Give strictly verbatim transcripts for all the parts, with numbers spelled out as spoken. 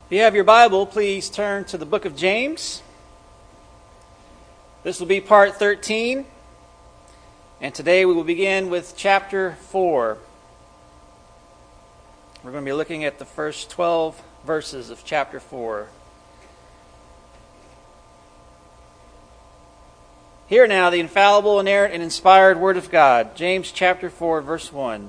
If you have your Bible, please turn to the book of James. This will be part thirteen, and today we will begin with chapter four. We're going to be looking at the first twelve verses of chapter four. Hear now the infallible, inerrant, and inspired Word of God. James chapter four, verse one.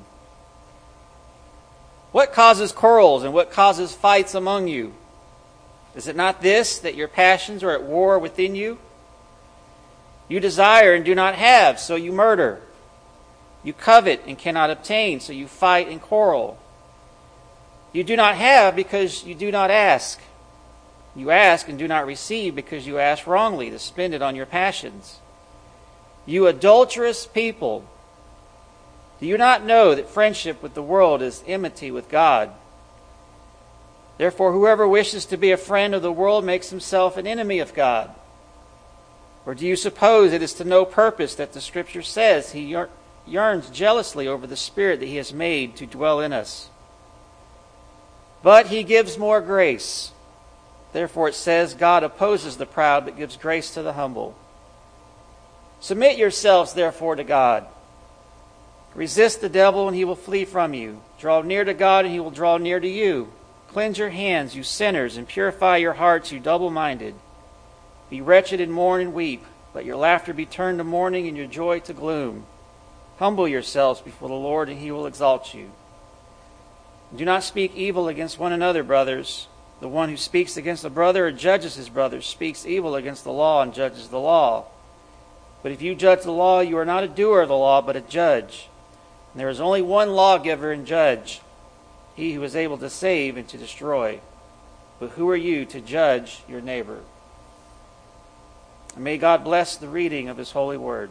What causes quarrels and what causes fights among you? Is it not this, that your passions are at war within you? You desire and do not have, so you murder. You covet and cannot obtain, so you fight and quarrel. You do not have because you do not ask. You ask and do not receive because you ask wrongly to spend it on your passions. You adulterous people, do you not know that friendship with the world is enmity with God? Therefore, whoever wishes to be a friend of the world makes himself an enemy of God. Or do you suppose it is to no purpose that the Scripture says he yearns jealously over the Spirit that he has made to dwell in us? But he gives more grace. Therefore it says, God opposes the proud, but gives grace to the humble. Submit yourselves, therefore, to God. Resist the devil, and he will flee from you. Draw near to God, and he will draw near to you. Cleanse your hands, you sinners, and purify your hearts, you double-minded. Be wretched and mourn and weep. Let your laughter be turned to mourning and your joy to gloom. Humble yourselves before the Lord, and he will exalt you. Do not speak evil against one another, brothers. The one who speaks against a brother or judges his brother speaks evil against the law and judges the law. But if you judge the law, you are not a doer of the law, but a judge. And there is only one lawgiver and judge, he who is able to save and to destroy. But who are you to judge your neighbor? And may God bless the reading of his holy word.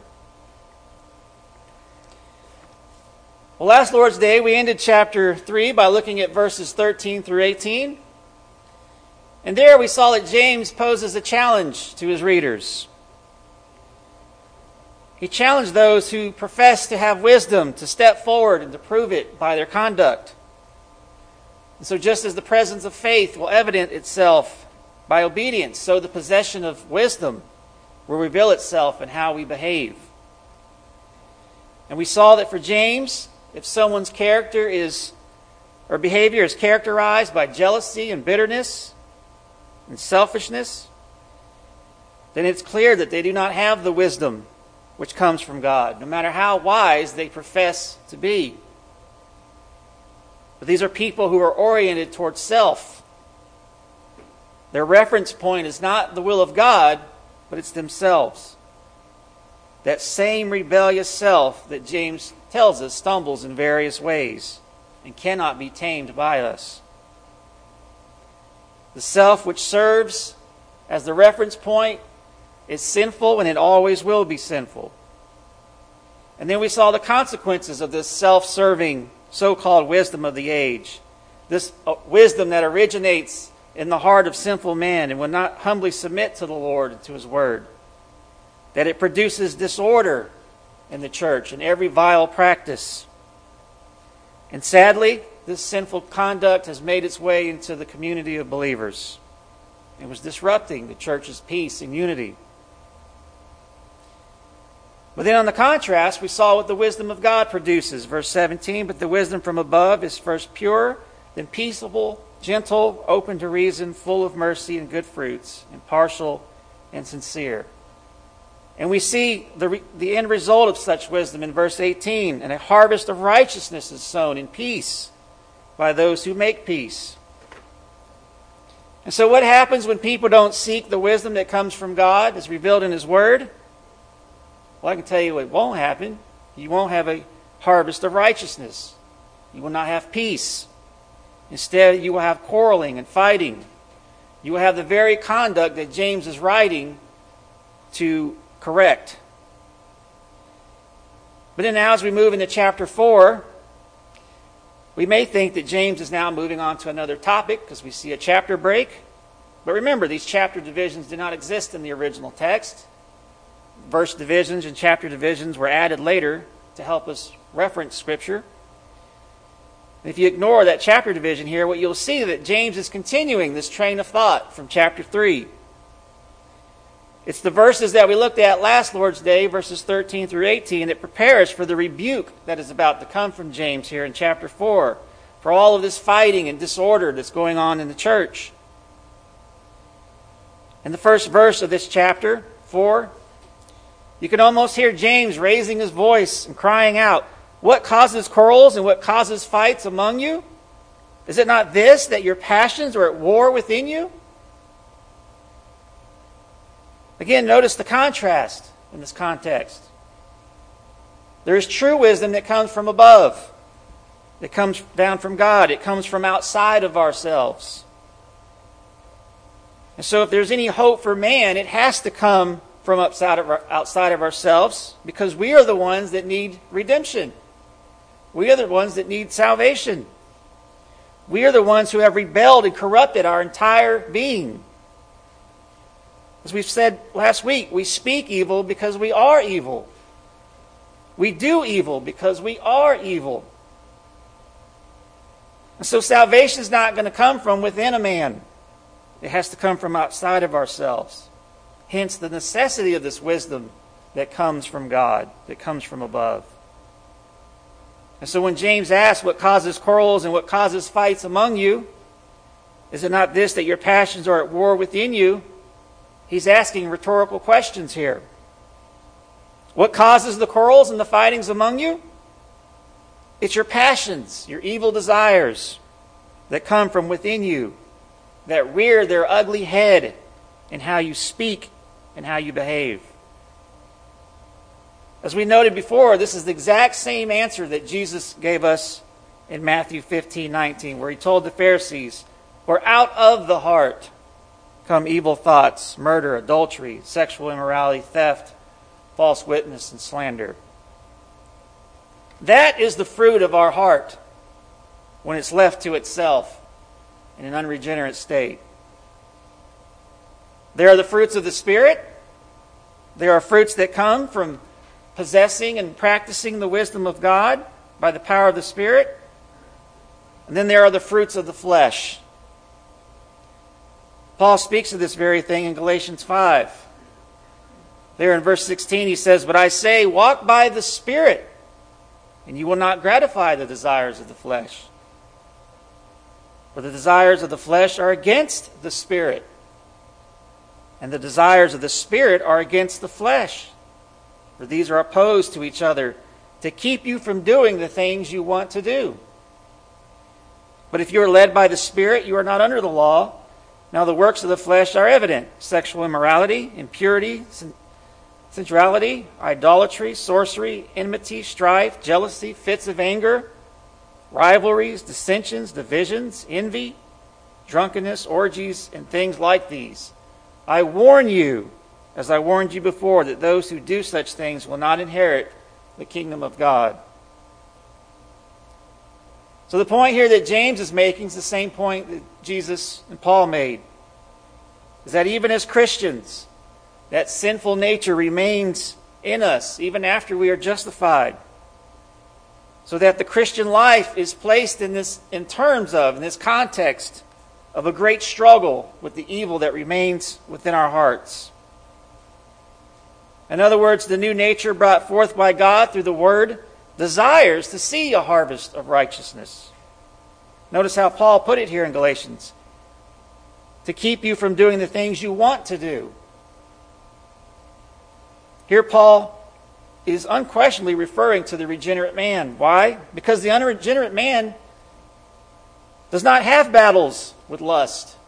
Well, last Lord's Day, we ended chapter three by looking at verses thirteen through eighteen. And there we saw that James poses a challenge to his readers. He challenged those who profess to have wisdom to step forward and to prove it by their conduct. And so just as the presence of faith will evident itself by obedience, so the possession of wisdom will reveal itself in how we behave. And we saw that for James, if someone's character is, or behavior is characterized by jealousy and bitterness and selfishness, then it's clear that they do not have the wisdom which comes from God, no matter how wise they profess to be. But these are people who are oriented towards self. Their reference point is not the will of God, but it's themselves. That same rebellious self that James tells us stumbles in various ways and cannot be tamed by us. The self which serves as the reference point is sinful, and it always will be sinful. And then we saw the consequences of this self-serving so-called wisdom of the age. This wisdom that originates in the heart of sinful man and will not humbly submit to the Lord and to his word. That it produces disorder in the church and every vile practice. And sadly, this sinful conduct has made its way into the community of believers. It was disrupting the church's peace and unity. But then on the contrast, we saw what the wisdom of God produces. Verse seventeen, but the wisdom from above is first pure, then peaceable, gentle, open to reason, full of mercy and good fruits, impartial and sincere. And we see the, the end result of such wisdom in verse eighteen, and a harvest of righteousness is sown in peace by those who make peace. And so what happens when people don't seek the wisdom that comes from God as revealed in his word? Well, I can tell you what won't happen. You won't have a harvest of righteousness. You will not have peace. Instead, you will have quarreling and fighting. You will have the very conduct that James is writing to correct. But then now as we move into chapter four, we may think that James is now moving on to another topic because we see a chapter break. But remember, these chapter divisions did not exist in the original text. Verse divisions and chapter divisions were added later to help us reference Scripture. If you ignore that chapter division here, what you'll see is that James is continuing this train of thought from chapter three. It's the verses that we looked at last Lord's Day, verses thirteen through eighteen, that prepare us for the rebuke that is about to come from James here in chapter four, for all of this fighting and disorder that's going on in the church. In the first verse of this chapter, four, you can almost hear James raising his voice and crying out, "What causes quarrels and what causes fights among you? Is it not this, that your passions are at war within you?" Again, notice the contrast in this context. There is true wisdom that comes from above. It comes down from God. It comes from outside of ourselves. And so if there's any hope for man, it has to come from outside of, our, outside of ourselves, because we are the ones that need redemption. We are the ones that need salvation. We are the ones who have rebelled and corrupted our entire being. As we've said last week, we speak evil because we are evil. We do evil because we are evil. And so salvation is not going to come from within a man. It has to come from outside of ourselves. Hence the necessity of this wisdom that comes from God, that comes from above. And so when James asks what causes quarrels and what causes fights among you, is it not this, that your passions are at war within you? He's asking rhetorical questions here. What causes the quarrels and the fightings among you? It's your passions, your evil desires that come from within you, that rear their ugly head in how you speak and how you behave. As we noted before, this is the exact same answer that Jesus gave us in Matthew fifteen nineteen, where he told the Pharisees, "For out of the heart come evil thoughts, murder, adultery, sexual immorality, theft, false witness, and slander." That is the fruit of our heart when it's left to itself in an unregenerate state. There are the fruits of the Spirit. There are fruits that come from possessing and practicing the wisdom of God by the power of the Spirit. And then there are the fruits of the flesh. Paul speaks of this very thing in Galatians five. There in verse sixteen he says, "But I say, walk by the Spirit, and you will not gratify the desires of the flesh. For the desires of the flesh are against the Spirit, and the desires of the Spirit are against the flesh. For these are opposed to each other, to keep you from doing the things you want to do. But if you are led by the Spirit, you are not under the law. Now the works of the flesh are evident: sexual immorality, impurity, sensuality, idolatry, sorcery, enmity, strife, jealousy, fits of anger, rivalries, dissensions, divisions, envy, drunkenness, orgies, and things like these. I warn you, as I warned you before, that those who do such things will not inherit the kingdom of God." So the point here that James is making is the same point that Jesus and Paul made, is that even as Christians, that sinful nature remains in us even after we are justified. So that the Christian life is placed in this, in terms of, in this context of a great struggle with the evil that remains within our hearts. In other words, the new nature brought forth by God through the Word desires to see a harvest of righteousness. Notice how Paul put it here in Galatians: to keep you from doing the things you want to do. Here Paul is unquestionably referring to the regenerate man. Why? Because the unregenerate man does not have battles with lust.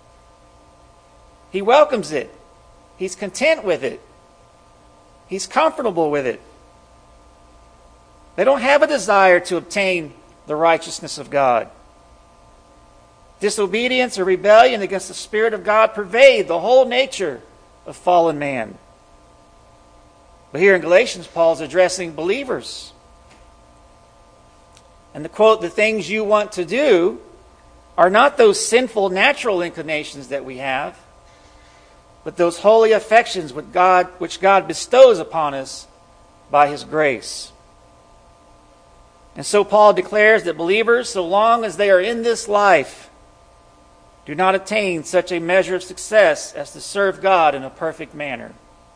He welcomes it. He's content with it. He's comfortable with it. They don't have a desire to obtain the righteousness of God. Disobedience or rebellion against the Spirit of God pervade the whole nature of fallen man. But here in Galatians, Paul's addressing believers. And the quote, "the things you want to do," are not those sinful natural inclinations that we have, but those holy affections which God, which God bestows upon us by His grace. And so Paul declares that believers, so long as they are in this life, do not attain such a measure of success as to serve God in a perfect manner.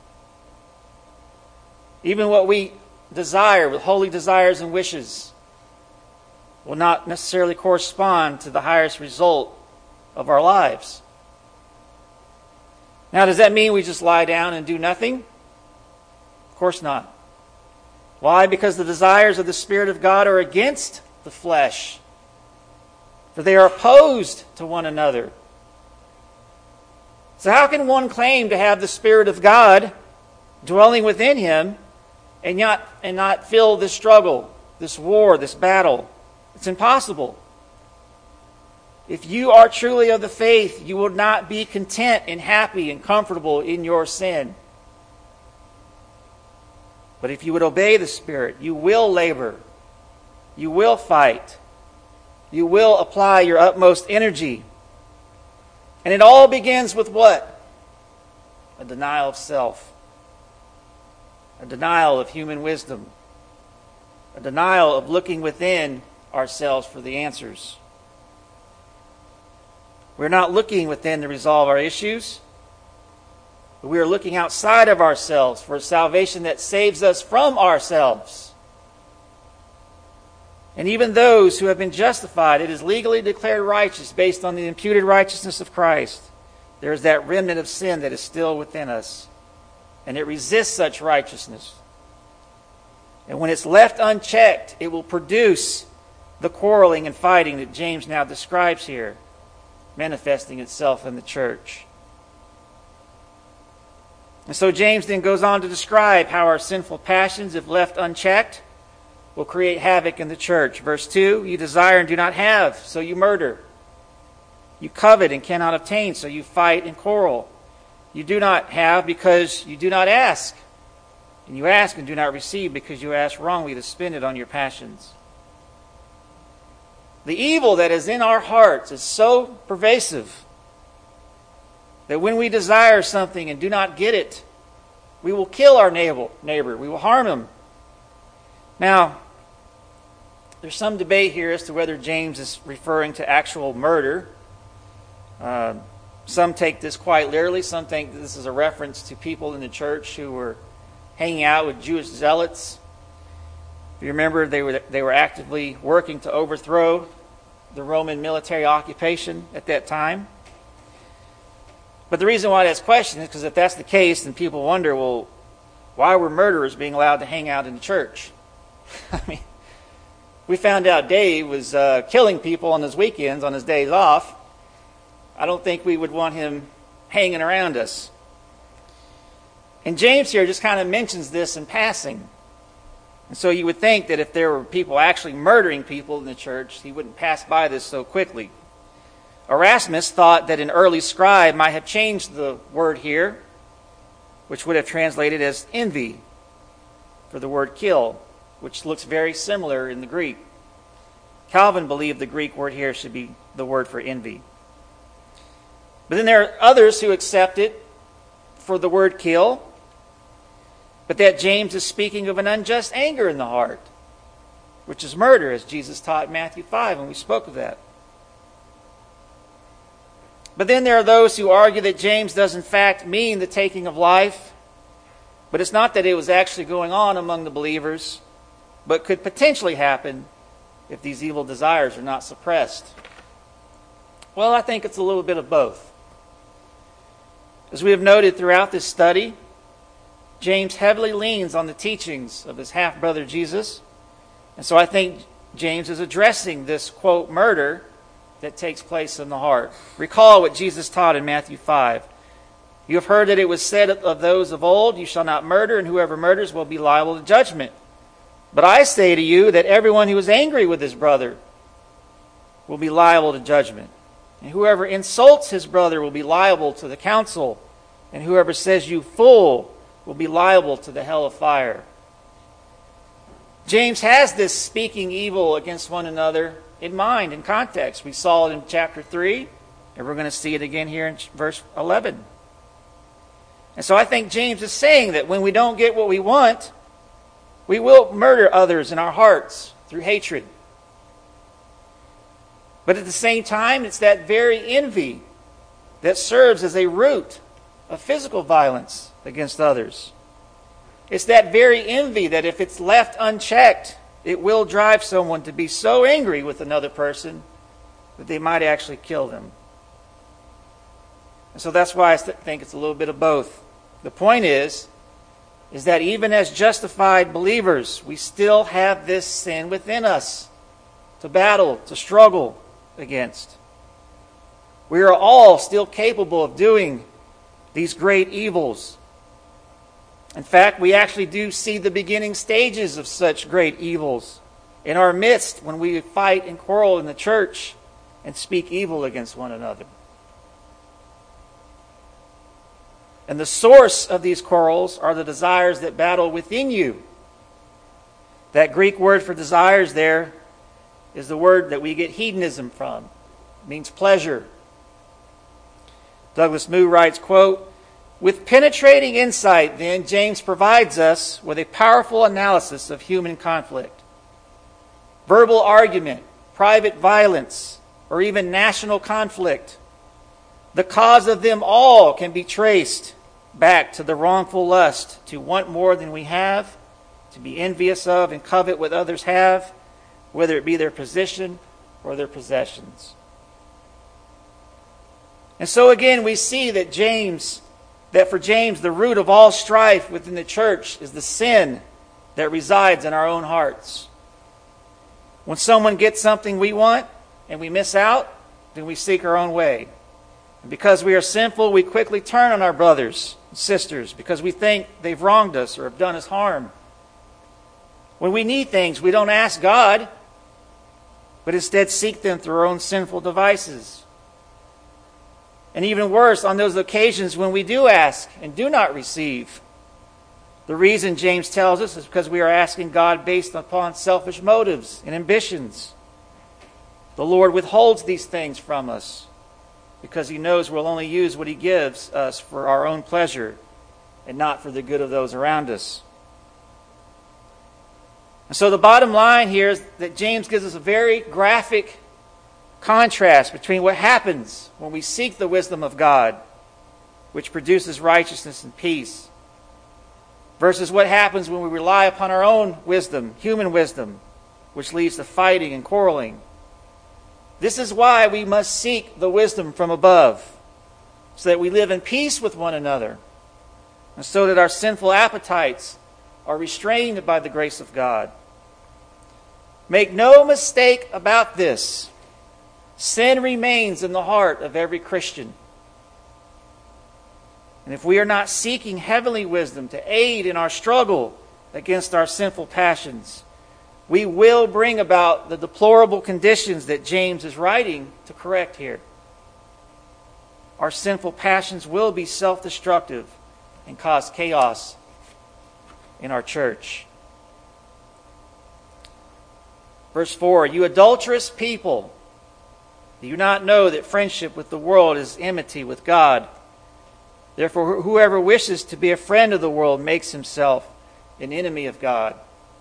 Even what we desire with holy desires and wishes will not necessarily correspond to the highest result of our lives. Now, does that mean we just lie down and do nothing? Of course not. Why? Because the desires of the Spirit of God are against the flesh, for they are opposed to one another. So how can one claim to have the Spirit of God dwelling within him and not, and not feel this struggle, this war, this battle? It's impossible. If you are truly of the faith, you will not be content and happy and comfortable in your sin. But if you would obey the Spirit, you will labor. You will fight. You will apply your utmost energy. And it all begins with what? A denial of self. A denial of human wisdom. A denial of looking within ourselves for the answers. We're not looking within to resolve our issues. But we are looking outside of ourselves for a salvation that saves us from ourselves. And even those who have been justified, it is legally declared righteous based on the imputed righteousness of Christ. There is that remnant of sin that is still within us. And it resists such righteousness. And when it's left unchecked, it will produce the quarreling and fighting that James now describes here, manifesting itself in the church. And so James then goes on to describe how our sinful passions, if left unchecked, will create havoc in the church. Verse two, you desire and do not have, so you murder. You covet and cannot obtain, so you fight and quarrel. You do not have because you do not ask. And you ask and do not receive because you ask wrongly to spend it on your passions. The evil that is in our hearts is so pervasive that when we desire something and do not get it, we will kill our neighbor. neighbor. We will harm him. Now, there's some debate here as to whether James is referring to actual murder. Uh, some take this quite literally. Some think that this is a reference to people in the church who were hanging out with Jewish zealots. If you remember, they were they were actively working to overthrow the Roman military occupation at that time. But the reason why that's questioned is because if that's the case, then people wonder, well, why were murderers being allowed to hang out in the church? I mean, we found out Dave was uh, killing people on his weekends, on his days off. I don't think we would want him hanging around us. And James here just kind of mentions this in passing. And so you would think that if there were people actually murdering people in the church, he wouldn't pass by this so quickly. Erasmus thought that an early scribe might have changed the word here, which would have translated as envy for the word kill, which looks very similar in the Greek. Calvin believed the Greek word here should be the word for envy. But then there are others who accept it for the word kill, but that James is speaking of an unjust anger in the heart, which is murder, as Jesus taught in Matthew five, and we spoke of that. But then there are those who argue that James does in fact mean the taking of life, but it's not that it was actually going on among the believers, but could potentially happen if these evil desires are not suppressed. Well, I think it's a little bit of both. As we have noted throughout this study, James heavily leans on the teachings of his half-brother Jesus. And so I think James is addressing this, quote, murder that takes place in the heart. Recall what Jesus taught in Matthew five. You have heard that it was said of those of old, you shall not murder, and whoever murders will be liable to judgment. But I say to you that everyone who is angry with his brother will be liable to judgment. And whoever insults his brother will be liable to the council. And whoever says you fool will be liable to the hell of fire. James has this speaking evil against one another in mind, in context. We saw it in chapter three, and we're going to see it again here in verse eleven. And so I think James is saying that when we don't get what we want, we will murder others in our hearts through hatred. But at the same time, it's that very envy that serves as a root of physical violence against others. It's that very envy that if it's left unchecked, it will drive someone to be so angry with another person that they might actually kill them. And so that's why I think it's a little bit of both. The point is, is that even as justified believers, we still have this sin within us to battle, to struggle against. We are all still capable of doing these great evils. In fact, we actually do see the beginning stages of such great evils in our midst when we fight and quarrel in the church and speak evil against one another. And the source of these quarrels are the desires that battle within you. That Greek word for desires there is the word that we get hedonism from. It means pleasure. Douglas Moo writes, quote, "With penetrating insight, then, James provides us with a powerful analysis of human conflict. Verbal argument, private violence, or even national conflict. The cause of them all can be traced back to the wrongful lust to want more than we have, to be envious of and covet what others have, whether it be their position or their possessions." And so again, we see that James, that for James, the root of all strife within the church is the sin that resides in our own hearts. When someone gets something we want and we miss out, then we seek our own way. And because we are sinful, we quickly turn on our brothers and sisters because we think they've wronged us or have done us harm. When we need things, we don't ask God, but instead seek them through our own sinful devices. And even worse, on those occasions when we do ask and do not receive, the reason James tells us is because we are asking God based upon selfish motives and ambitions. The Lord withholds these things from us because He knows we'll only use what He gives us for our own pleasure and not for the good of those around us. And so the bottom line here is that James gives us a very graphic contrast between what happens when we seek the wisdom of God, which produces righteousness and peace, versus what happens when we rely upon our own wisdom, human wisdom, which leads to fighting and quarreling. This is why we must seek the wisdom from above, so that we live in peace with one another, and so that our sinful appetites are restrained by the grace of God. Make no mistake about this. Sin remains in the heart of every Christian. And if we are not seeking heavenly wisdom to aid in our struggle against our sinful passions, we will bring about the deplorable conditions that James is writing to correct here. Our sinful passions will be self-destructive and cause chaos in our church. Verse four, "You adulterous people, do you not know that friendship with the world is enmity with God? Therefore, whoever wishes to be a friend of the world makes himself an enemy of God."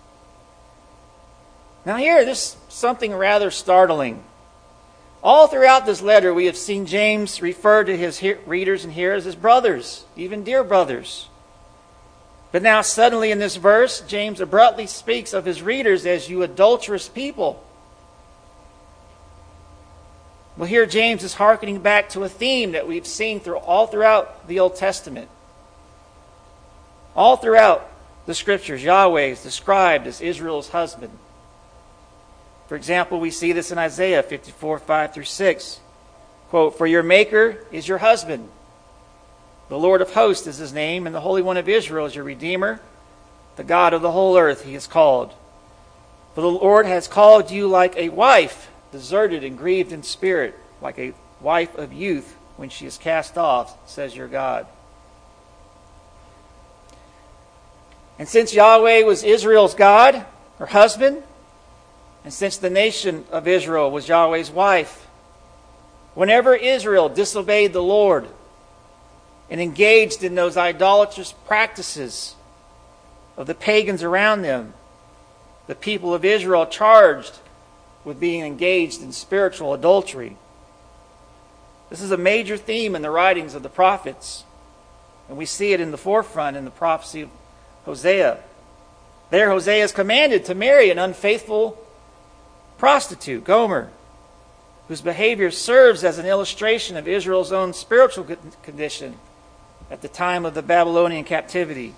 Now here, there's something rather startling. All throughout this letter, we have seen James refer to his he- readers and hearers as brothers, even dear brothers. But now suddenly in this verse, James abruptly speaks of his readers as "you adulterous people." Well, here James is hearkening back to a theme that we've seen through all throughout the Old Testament. All throughout the Scriptures, Yahweh is described as Israel's husband. For example, we see this in Isaiah fifty-four, five through six. Quote, "For your Maker is your husband. The Lord of hosts is His name, and the Holy One of Israel is your Redeemer. The God of the whole earth He is called. For the Lord has called you like a wife, deserted and grieved in spirit, like a wife of youth when she is cast off, says your God." And since Yahweh was Israel's God, her husband, and since the nation of Israel was Yahweh's wife, whenever Israel disobeyed the Lord and engaged in those idolatrous practices of the pagans around them, the people of Israel charged with being engaged in spiritual adultery. This is a major theme in the writings of the prophets, and we see it in the forefront in the prophecy of Hosea. There, Hosea is commanded to marry an unfaithful prostitute, Gomer, whose behavior serves as an illustration of Israel's own spiritual condition at the time of the Babylonian captivity.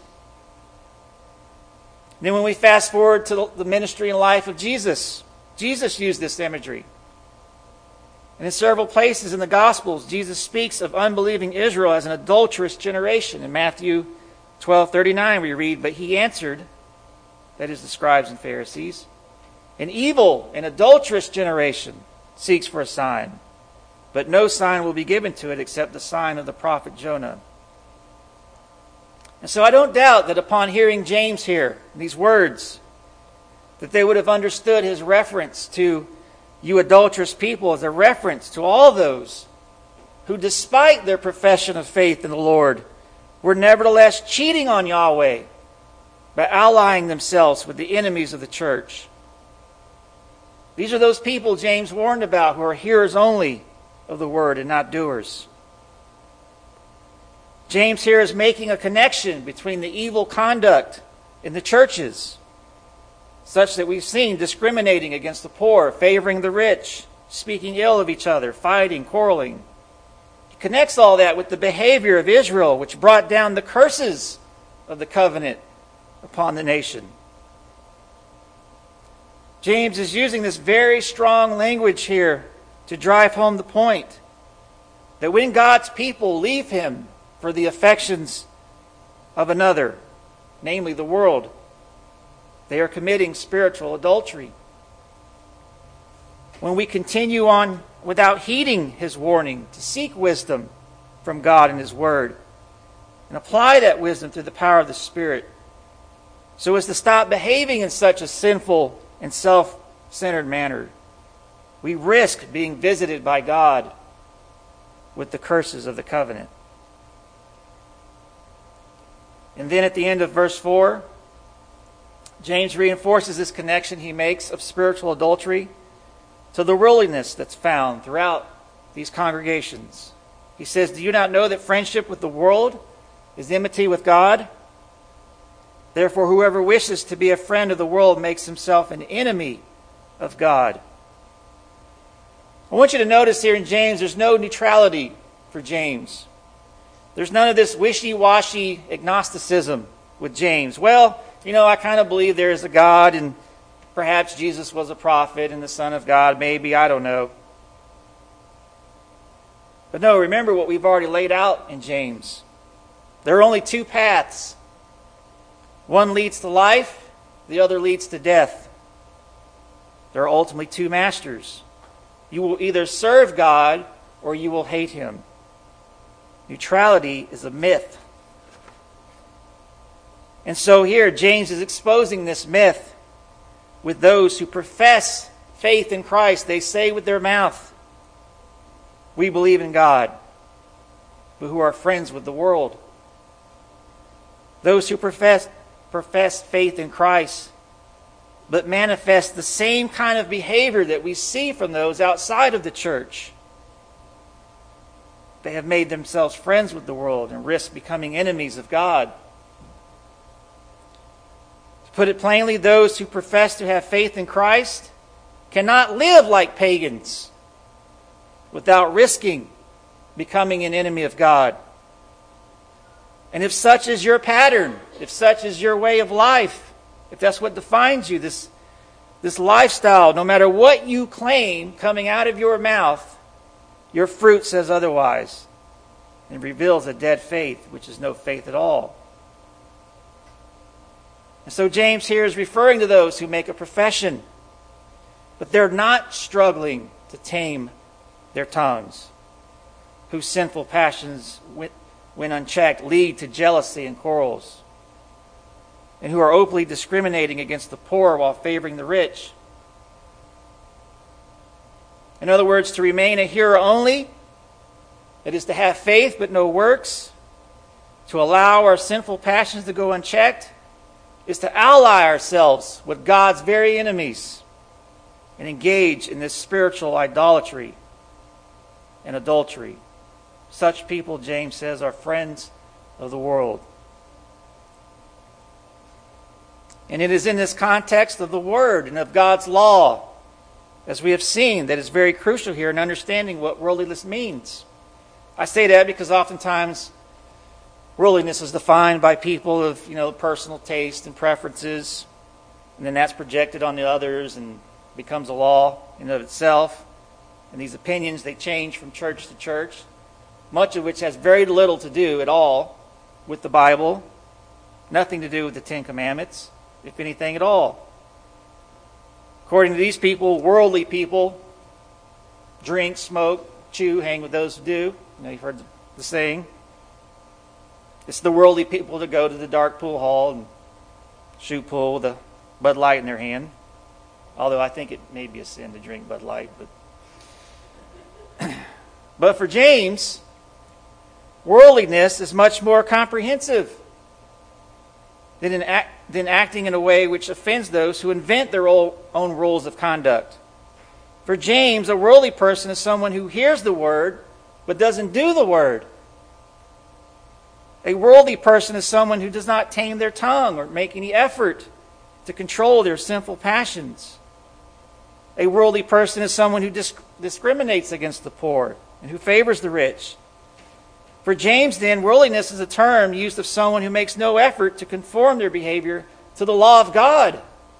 Then when we fast forward to the ministry and life of Jesus, Jesus used this imagery. And in several places in the Gospels, Jesus speaks of unbelieving Israel as an adulterous generation. In Matthew twelve thirty-nine we read, "But he answered," that is the scribes and Pharisees, "an evil and adulterous generation seeks for a sign, but no sign will be given to it except the sign of the prophet Jonah." And so I don't doubt that upon hearing James here, these words, that they would have understood his reference to you adulterous people as a reference to all those who, despite their profession of faith in the Lord, were nevertheless cheating on Yahweh by allying themselves with the enemies of the church. These are those people James warned about who are hearers only of the word and not doers. James here is making a connection between the evil conduct in the churches, such that we've seen discriminating against the poor, favoring the rich, speaking ill of each other, fighting, quarreling. He connects all that with the behavior of Israel, which brought down the curses of the covenant upon the nation. James is using this very strong language here to drive home the point that when God's people leave him for the affections of another, namely the world, they are committing spiritual adultery. When we continue on without heeding his warning to seek wisdom from God and his word and apply that wisdom through the power of the Spirit so as to stop behaving in such a sinful and self-centered manner, we risk being visited by God with the curses of the covenant. And then at the end of verse four, James reinforces this connection he makes of spiritual adultery to the worldliness that's found throughout these congregations. He says, "Do you not know that friendship with the world is enmity with God? Therefore, whoever wishes to be a friend of the world makes himself an enemy of God." I want you to notice here in James, there's no neutrality for James. There's none of this wishy-washy agnosticism with James. Well, you know, I kind of believe there is a God, and perhaps Jesus was a prophet and the Son of God, maybe, I don't know. But no, remember what we've already laid out in James. There are only two paths. One leads to life, the other leads to death. There are ultimately two masters. You will either serve God or you will hate him. Neutrality is a myth. And so here, James is exposing this myth with those who profess faith in Christ. They say with their mouth, "We believe in God," but who are friends with the world. Those who profess, profess faith in Christ, but manifest the same kind of behavior that we see from those outside of the church. They have made themselves friends with the world and risk becoming enemies of God. To put it plainly, those who profess to have faith in Christ cannot live like pagans without risking becoming an enemy of God. And if such is your pattern, if such is your way of life, if that's what defines you, this, this lifestyle, no matter what you claim coming out of your mouth, your fruit says otherwise and reveals a dead faith, which is no faith at all. And so James here is referring to those who make a profession, but they're not struggling to tame their tongues, whose sinful passions, when unchecked, lead to jealousy and quarrels, and who are openly discriminating against the poor while favoring the rich. In other words, to remain a hearer only, that is to have faith but no works, to allow our sinful passions to go unchecked, is to ally ourselves with God's very enemies and engage in this spiritual idolatry and adultery. Such people, James says, are friends of the world. And it is in this context of the Word and of God's law, as we have seen, that is very crucial here in understanding what worldliness means. I say that because oftentimes worldliness is defined by people of, you know, personal taste and preferences, and then that's projected on the others and becomes a law in and of itself. And these opinions, they change from church to church, much of which has very little to do at all with the Bible, nothing to do with the Ten Commandments, if anything at all. According to these people, worldly people drink, smoke, chew, hang with those who do. You know, you've heard the saying. It's the worldly people that go to the dark pool hall and shoot pool with a Bud Light in their hand. Although I think it may be a sin to drink Bud Light. But, but for James, worldliness is much more comprehensive than, in act, than acting in a way which offends those who invent their own rules of conduct. For James, a worldly person is someone who hears the word but doesn't do the word. A worldly person is someone who does not tame their tongue or make any effort to control their sinful passions. A worldly person is someone who disc- discriminates against the poor and who favors the rich. For James, then, worldliness is a term used of someone who makes no effort to conform their behavior to the law of God.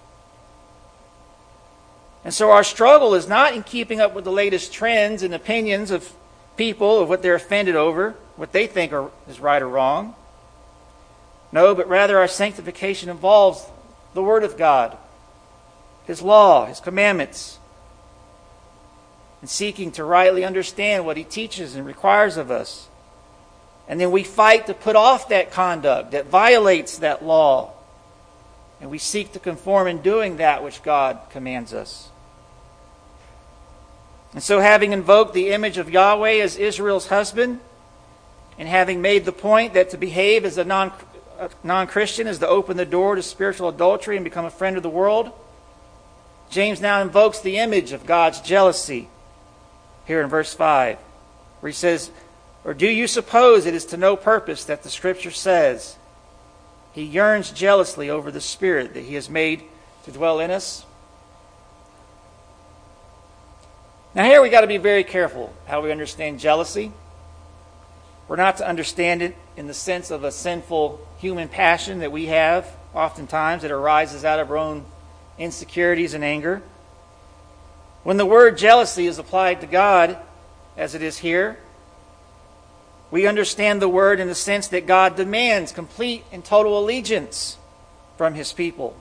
And so our struggle is not in keeping up with the latest trends and opinions of people, of what they're offended over, what they think are, is right or wrong. No, but rather our sanctification involves the Word of God, His law, His commandments, and seeking to rightly understand what He teaches and requires of us. And then we fight to put off that conduct that violates that law. And we seek to conform in doing that which God commands us. And so, having invoked the image of Yahweh as Israel's husband, and having made the point that to behave as a non, a non-Christian is to open the door to spiritual adultery and become a friend of the world, James now invokes the image of God's jealousy here in verse five, where he says, "Or do you suppose it is to no purpose that the Scripture says, He yearns jealously over the Spirit that He has made to dwell in us?" Now here we got to be very careful how we understand jealousy. We're not to understand it in the sense of a sinful human passion that we have oftentimes that arises out of our own insecurities and anger. When the word jealousy is applied to God, as it is here, we understand the word in the sense that God demands complete and total allegiance from His people.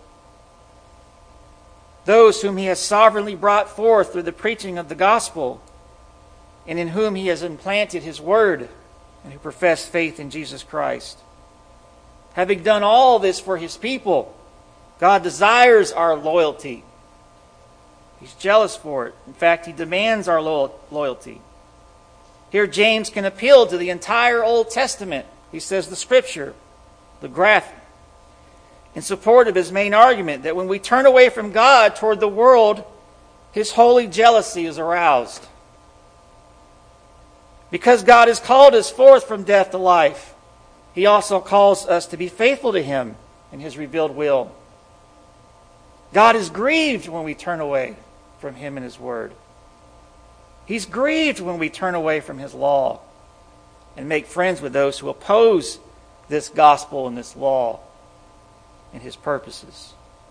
Those whom He has sovereignly brought forth through the preaching of the gospel, and in whom He has implanted His word, and who profess faith in Jesus Christ. Having done all this for His people, God desires our loyalty. He's jealous for it. In fact, He demands our lo- loyalty. Here James can appeal to the entire Old Testament. He says the Scripture, the graph, in support of his main argument that when we turn away from God toward the world, His holy jealousy is aroused. Because God has called us forth from death to life, He also calls us to be faithful to Him in His revealed will. God is grieved when we turn away from Him and His word. He's grieved when we turn away from His law and make friends with those who oppose this gospel and this law and His purposes.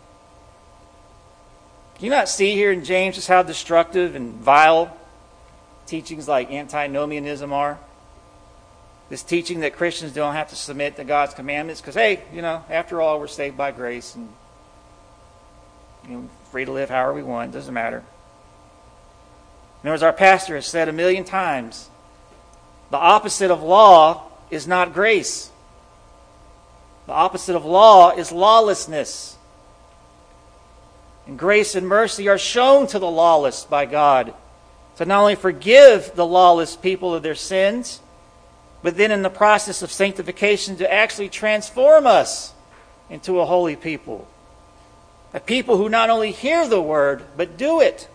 Do you not see here in James just how destructive and vile teachings like antinomianism are? This teaching that Christians don't have to submit to God's commandments because, hey, you know, after all, we're saved by grace and, you know, free to live however we want. It doesn't matter. And as our pastor has said a million times, the opposite of law is not grace. The opposite of law is lawlessness. And grace and mercy are shown to the lawless by God to not only forgive the lawless people of their sins, but then in the process of sanctification to actually transform us into a holy people. A people who not only hear the word, but do it.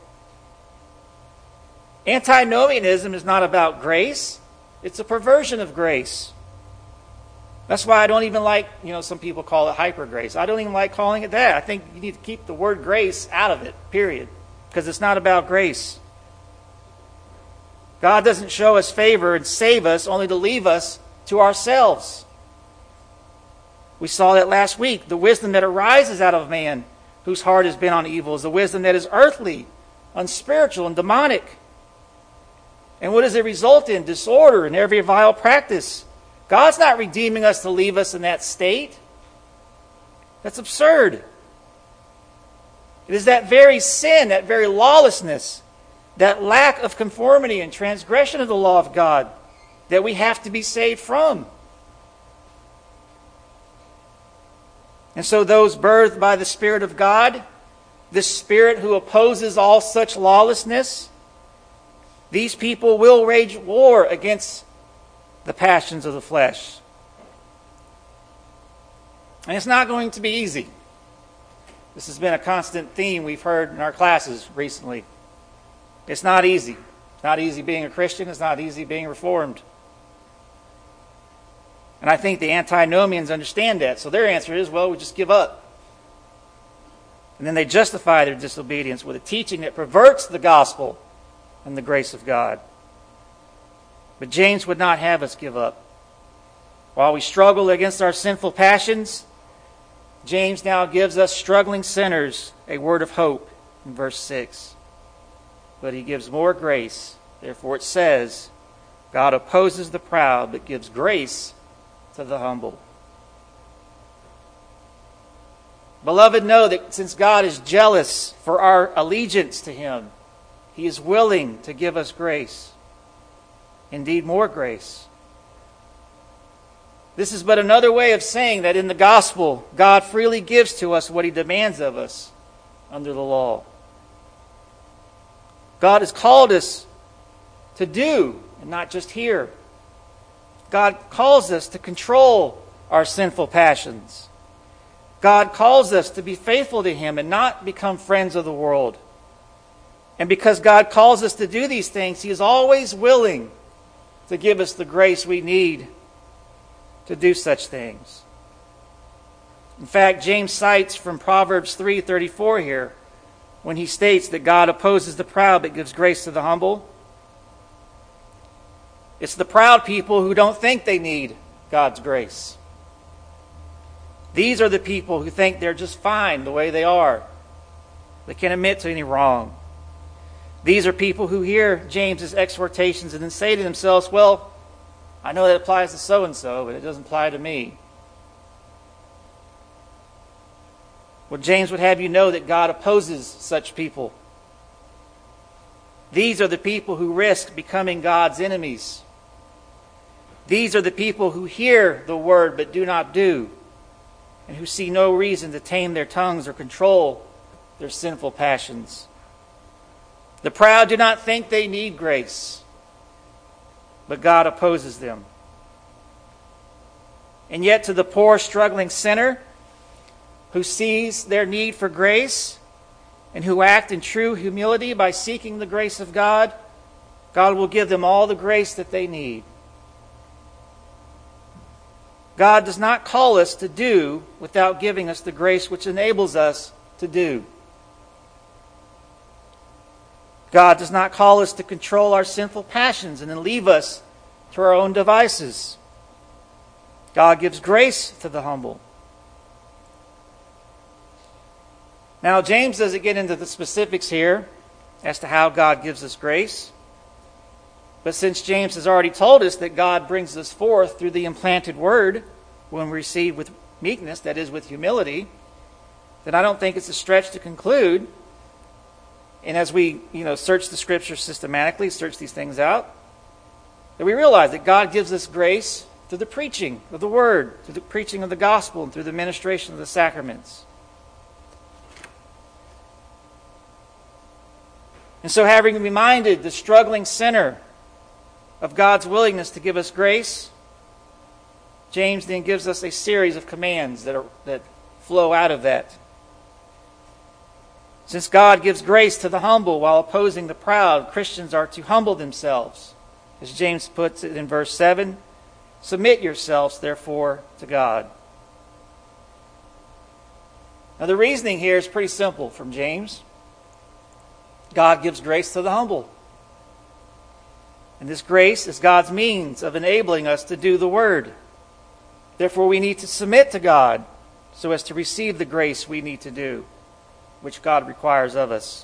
Antinomianism is not about grace. It's a perversion of grace. That's why I don't even like, you know, some people call it hyper grace. I don't even like calling it that. I think you need to keep the word grace out of it, period. Because it's not about grace. God doesn't show us favor and save us only to leave us to ourselves. We saw that last week. The wisdom that arises out of man whose heart has been on evil is the wisdom that is earthly, unspiritual, and demonic. And what does it result in? Disorder and every vile practice. God's not redeeming us to leave us in that state. That's absurd. It is that very sin, that very lawlessness, that lack of conformity and transgression of the law of God that we have to be saved from. And so those birthed by the Spirit of God, the Spirit who opposes all such lawlessness, these people will wage war against the passions of the flesh. And it's not going to be easy. This has been a constant theme we've heard in our classes recently. It's not easy. It's not easy being a Christian. It's not easy being Reformed. And I think the antinomians understand that. So their answer is, well, we just give up. And then they justify their disobedience with a teaching that perverts the gospel and the grace of God. But James would not have us give up. While we struggle against our sinful passions, James now gives us struggling sinners a word of hope in verse six. But he gives more grace. Therefore it says, God opposes the proud, but gives grace to the humble. Beloved, know that since God is jealous for our allegiance to him, he is willing to give us grace. Indeed, more grace. This is but another way of saying that in the gospel, God freely gives to us what he demands of us under the law. God has called us to do and not just hear. God calls us to control our sinful passions. God calls us to be faithful to him and not become friends of the world. And because God calls us to do these things, he is always willing to give us the grace we need to do such things. In fact, James cites from Proverbs three thirty-four here when he states that God opposes the proud but gives grace to the humble. It's the proud people who don't think they need God's grace. These are the people who think they're just fine the way they are. They can't admit to any wrong. These are people who hear James's exhortations and then say to themselves, well, I know that applies to so-and-so, but it doesn't apply to me. Well, James would have you know that God opposes such people. These are the people who risk becoming God's enemies. These are the people who hear the word but do not do, and who see no reason to tame their tongues or control their sinful passions. The proud do not think they need grace, but God opposes them. And yet to the poor, struggling sinner who sees their need for grace and who act in true humility by seeking the grace of God, God will give them all the grace that they need. God does not call us to do without giving us the grace which enables us to do. God does not call us to control our sinful passions and then leave us to our own devices. God gives grace to the humble. Now, James doesn't get into the specifics here as to how God gives us grace. But since James has already told us that God brings us forth through the implanted word when we receive with meekness, that is, with humility, then I don't think it's a stretch to conclude. And as we, you know, search the Scriptures systematically, search these things out, that we realize that God gives us grace through the preaching of the Word, through the preaching of the gospel, and through the ministration of the sacraments. And so, having reminded the struggling sinner of God's willingness to give us grace, James then gives us a series of commands that are, that flow out of that. Since God gives grace to the humble while opposing the proud, Christians are to humble themselves. As James puts it in verse seven, submit yourselves, therefore, to God. Now the reasoning here is pretty simple from James. God gives grace to the humble. And this grace is God's means of enabling us to do the word. Therefore, we need to submit to God so as to receive the grace we need to do, which God requires of us.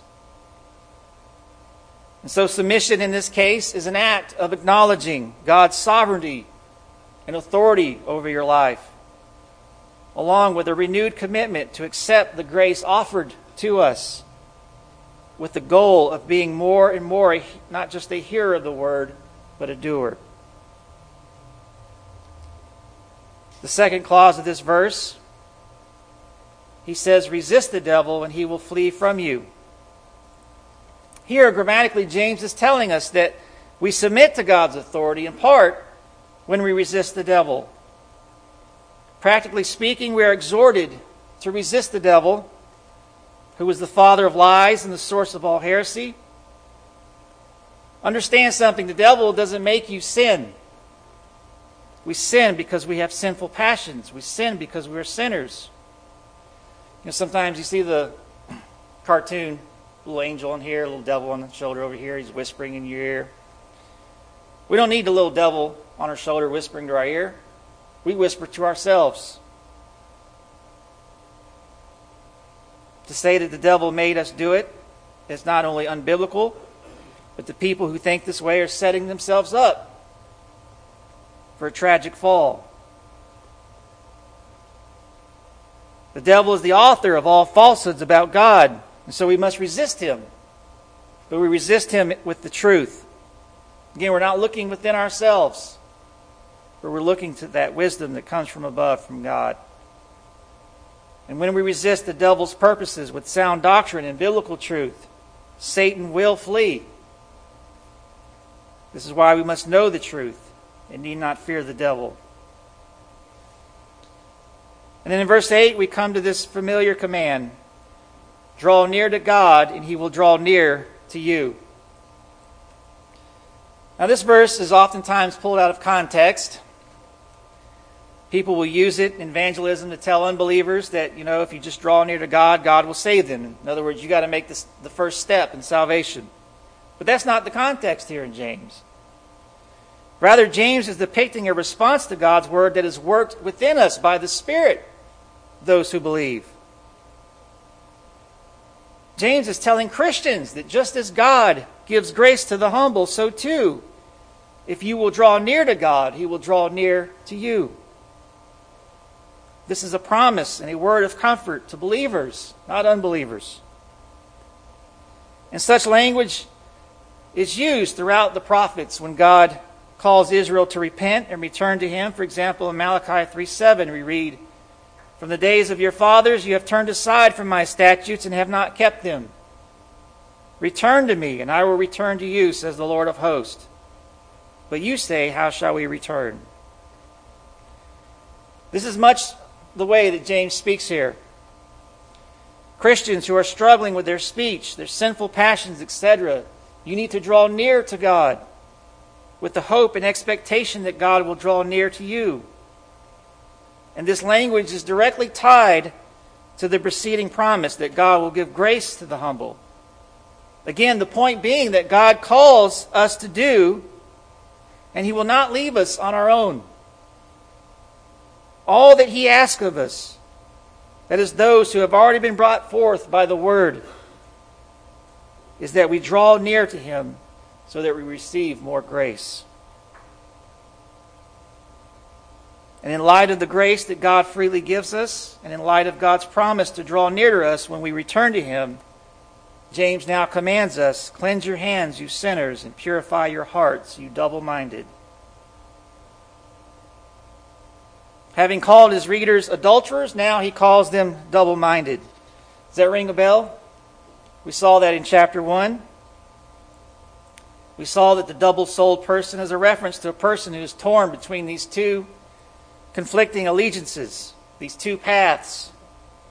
And so submission in this case is an act of acknowledging God's sovereignty and authority over your life, along with a renewed commitment to accept the grace offered to us, with the goal of being more and more a, not just a hearer of the word, but a doer. The second clause of this verse, he says, resist the devil and he will flee from you. Here, grammatically, James is telling us that we submit to God's authority in part when we resist the devil. Practically speaking, we are exhorted to resist the devil, who is the father of lies and the source of all heresy. Understand something, the devil doesn't make you sin. We sin because we have sinful passions. We sin because we are sinners. You know, sometimes you see the cartoon, little angel in here, little devil on the shoulder over here, he's whispering in your ear. We don't need the little devil on our shoulder whispering to our ear. We whisper to ourselves. To say that the devil made us do it is not only unbiblical, but the people who think this way are setting themselves up for a tragic fall. The devil is the author of all falsehoods about God, and so we must resist him. But we resist him with the truth. Again, we're not looking within ourselves, but we're looking to that wisdom that comes from above, from God. And when we resist the devil's purposes with sound doctrine and biblical truth, Satan will flee. This is why we must know the truth and need not fear the devil. And then in verse eight, we come to this familiar command. Draw near to God, and he will draw near to you. Now this verse is oftentimes pulled out of context. People will use it in evangelism to tell unbelievers that, you know, if you just draw near to God, God will save them. In other words, you got to make this the first step in salvation. But that's not the context here in James. Rather, James is depicting a response to God's word that is worked within us by the Spirit, those who believe. James is telling Christians that just as God gives grace to the humble, so too, if you will draw near to God, he will draw near to you. This is a promise and a word of comfort to believers, not unbelievers. And such language is used throughout the prophets when God calls Israel to repent and return to him. For example, in Malachi three seven we read, "From the days of your fathers you have turned aside from my statutes and have not kept them. Return to me, and I will return to you, says the Lord of hosts. But you say, how shall we return?" This is much the way that James speaks here. Christians who are struggling with their speech, their sinful passions, et cetera, you need to draw near to God with the hope and expectation that God will draw near to you. And this language is directly tied to the preceding promise that God will give grace to the humble. Again, the point being that God calls us to do, and he will not leave us on our own. All that he asks of us, that is those who have already been brought forth by the word, is that we draw near to him so that we receive more grace. And in light of the grace that God freely gives us, and in light of God's promise to draw near to us when we return to him, James now commands us, "Cleanse your hands, you sinners, and purify your hearts, you double-minded." Having called his readers adulterers, now he calls them double-minded. Does that ring a bell? We saw that in chapter one. We saw that the double-souled person is a reference to a person who is torn between these two conflicting allegiances, these two paths.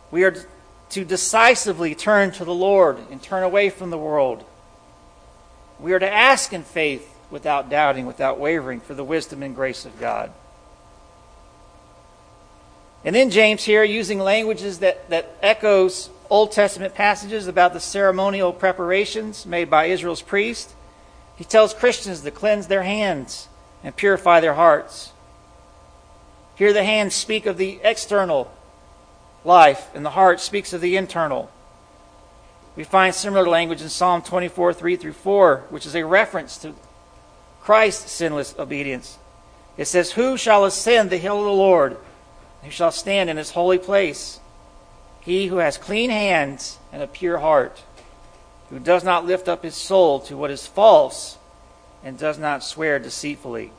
We are to decisively turn to the Lord and turn away from the world. We are to ask in faith without doubting, without wavering, for the wisdom and grace of God. And then James here, using languages that, that echoes Old Testament passages about the ceremonial preparations made by Israel's priest, he tells Christians to cleanse their hands and purify their hearts. Here the hands speak of the external life, and the heart speaks of the internal. We find similar language in Psalm twenty-four, three through four, which is a reference to Christ's sinless obedience. It says, "Who shall ascend the hill of the Lord? Who shall stand in his holy place? He who has clean hands and a pure heart, who does not lift up his soul to what is false and does not swear deceitfully."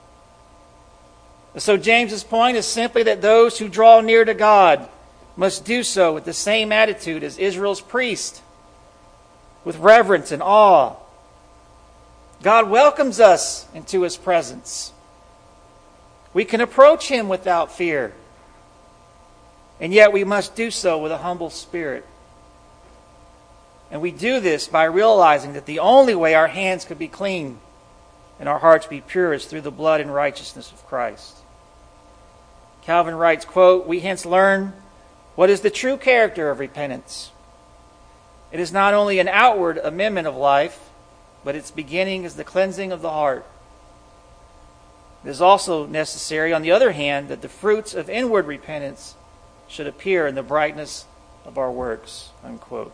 So James's point is simply that those who draw near to God must do so with the same attitude as Israel's priest, with reverence and awe. God welcomes us into his presence. We can approach him without fear, and yet we must do so with a humble spirit. And we do this by realizing that the only way our hands could be clean and our hearts be pure is through the blood and righteousness of Christ. Calvin writes, quote, "We hence learn what is the true character of repentance. It is not only an outward amendment of life, but its beginning is the cleansing of the heart. It is also necessary, on the other hand, that the fruits of inward repentance should appear in the brightness of our works." Unquote.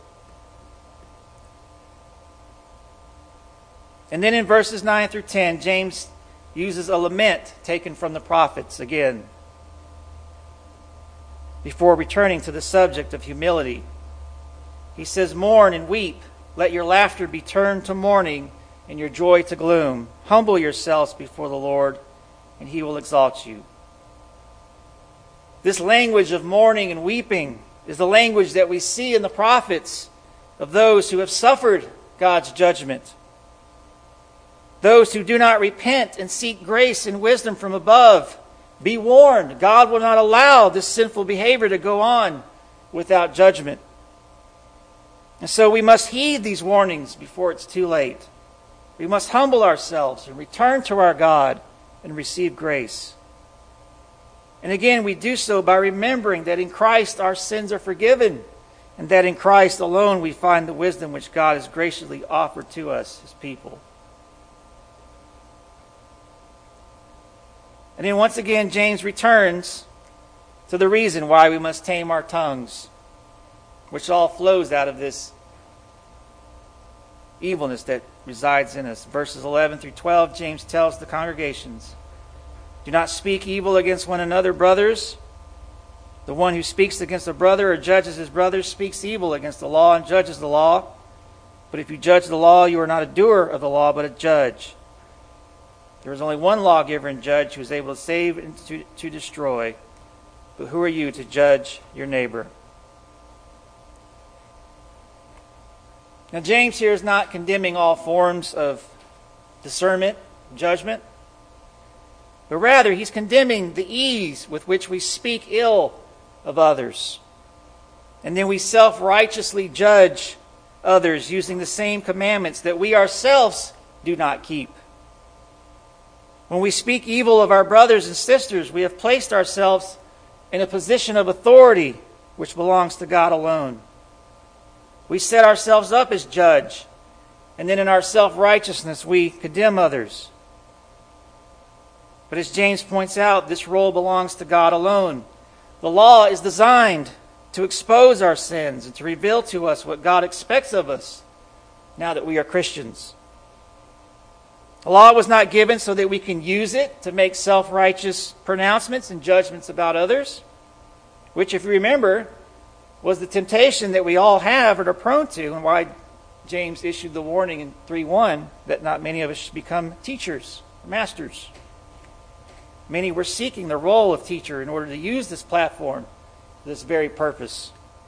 And then in verses nine through ten, James uses a lament taken from the prophets again, before returning to the subject of humility. He says, "Mourn and weep. Let your laughter be turned to mourning and your joy to gloom. Humble yourselves before the Lord, and he will exalt you." This language of mourning and weeping is the language that we see in the prophets of those who have suffered God's judgment. Those who do not repent and seek grace and wisdom from above, be warned, God will not allow this sinful behavior to go on without judgment. And so we must heed these warnings before it's too late. We must humble ourselves and return to our God and receive grace. And again, we do so by remembering that in Christ our sins are forgiven, and that in Christ alone we find the wisdom which God has graciously offered to us, his people. And then once again, James returns to the reason why we must tame our tongues, which all flows out of this evilness that resides in us. Verses eleven through twelve, James tells the congregations, "Do not speak evil against one another, brothers. The one who speaks against a brother or judges his brother speaks evil against the law and judges the law. But if you judge the law, you are not a doer of the law, but a judge. There is only one lawgiver and judge who is able to save and to, to destroy. But who are you to judge your neighbor?" Now, James here is not condemning all forms of discernment, judgment, but rather he's condemning the ease with which we speak ill of others. And then we self-righteously judge others using the same commandments that we ourselves do not keep. When we speak evil of our brothers and sisters, we have placed ourselves in a position of authority which belongs to God alone. We set ourselves up as judge, and then in our self-righteousness we condemn others. But as James points out, this role belongs to God alone. The law is designed to expose our sins and to reveal to us what God expects of us now that we are Christians. The law was not given so that we can use it to make self-righteous pronouncements and judgments about others, which, if you remember, was the temptation that we all have or are prone to, and why James issued the warning in three one that not many of us should become teachers, masters. Many were seeking the role of teacher in order to use this platform for this very purpose.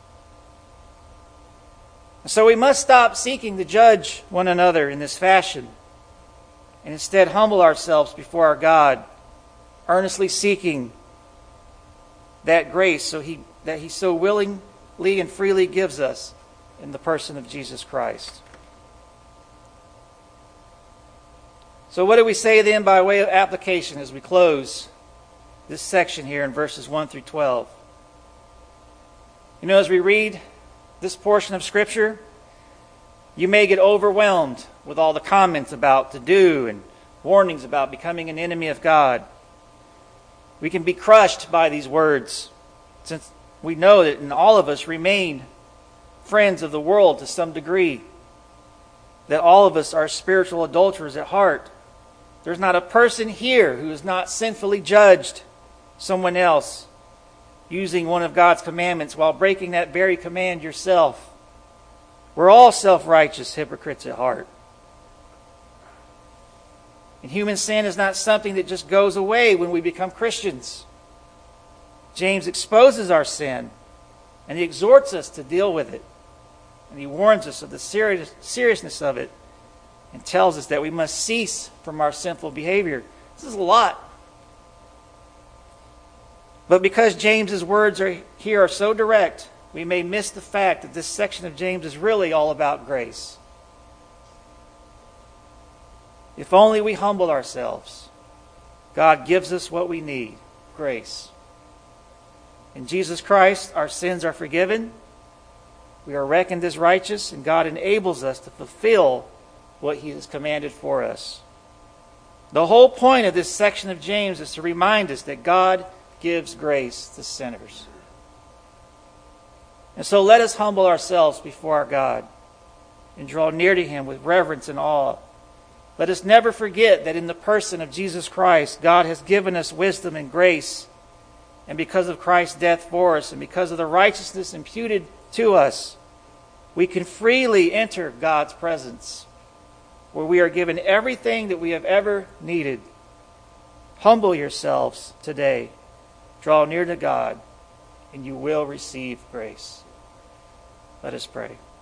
So we must stop seeking to judge one another in this fashion, and instead humble ourselves before our God, earnestly seeking that grace so he, that He's so willing graciously and freely gives us in the person of Jesus Christ. So what do we say then by way of application as we close this section here in verses one through twelve? You know, as we read this portion of Scripture, you may get overwhelmed with all the comments about to do and warnings about becoming an enemy of God. We can be crushed by these words, since we know that in all of us remain friends of the world to some degree, that all of us are spiritual adulterers at heart. There's not a person here who has not sinfully judged someone else using one of God's commandments while breaking that very command yourself. We're all self-righteous hypocrites at heart. And human sin is not something that just goes away when we become Christians. James exposes our sin, and he exhorts us to deal with it. And he warns us of the serious, seriousness of it, and tells us that we must cease from our sinful behavior. This is a lot. But because James's words are here are so direct, we may miss the fact that this section of James is really all about grace. If only we humble ourselves, God gives us what we need, grace. In Jesus Christ, our sins are forgiven. We are reckoned as righteous, and God enables us to fulfill what He has commanded for us. The whole point of this section of James is to remind us that God gives grace to sinners. And so let us humble ourselves before our God and draw near to Him with reverence and awe. Let us never forget that in the person of Jesus Christ, God has given us wisdom and grace. And because of Christ's death for us, and because of the righteousness imputed to us, we can freely enter God's presence, where we are given everything that we have ever needed. Humble yourselves today. Draw near to God, and you will receive grace. Let us pray.